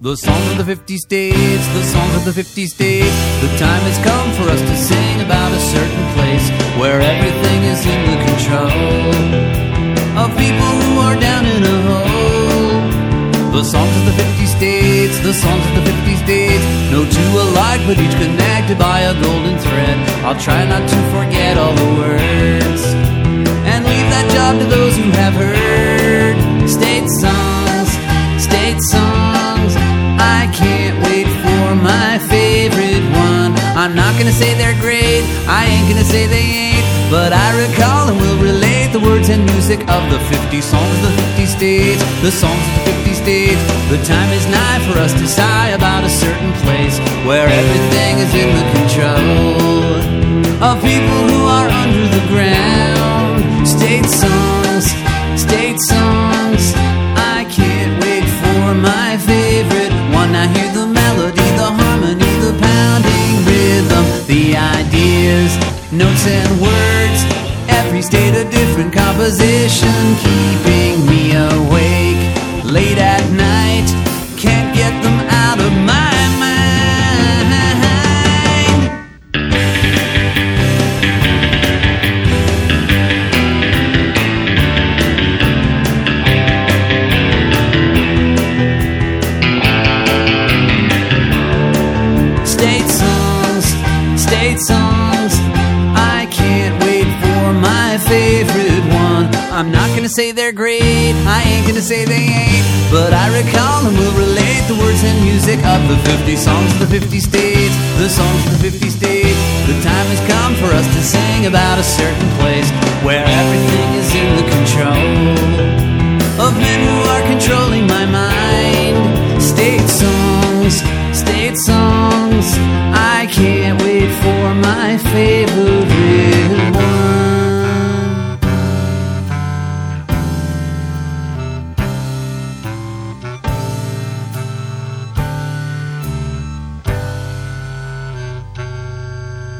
The songs of the 50 states, the songs of the 50 states. The time has come for us to sing about a certain place where everything is in the control of people who are down in a hole. The songs of the 50 states, the songs of the 50 states. No two alike, but each connected by a golden thread. I'll try not to forget all the words and leave that job to those who have heard. State songs, state songs. I can't wait for my favorite one. I'm not gonna say they're great, I ain't gonna say they ain't, but I recall and will relate the words and music of the 50 songs of the 50 states. The songs of the 50 states. The time is nigh for us to sigh about a certain place where everything is in the control of people who are under the ground. State songs, state songs. I can't wait for my favorite one. I hear the melody, the harmony, the pounding rhythm, the ideas, notes and words. Every state a different composition, keeping me awake late at night. Can't get them out of my mind. State songs, state songs. I can't wait for my favorite one. I'm not gonna say they're great, I ain't gonna say they ain't, but I recall and will relate the words and music of the 50 songs of the 50 states. The songs of the 50 states. The time has come for us to sing about a certain place where everything is in the control of men who are controlling my mind.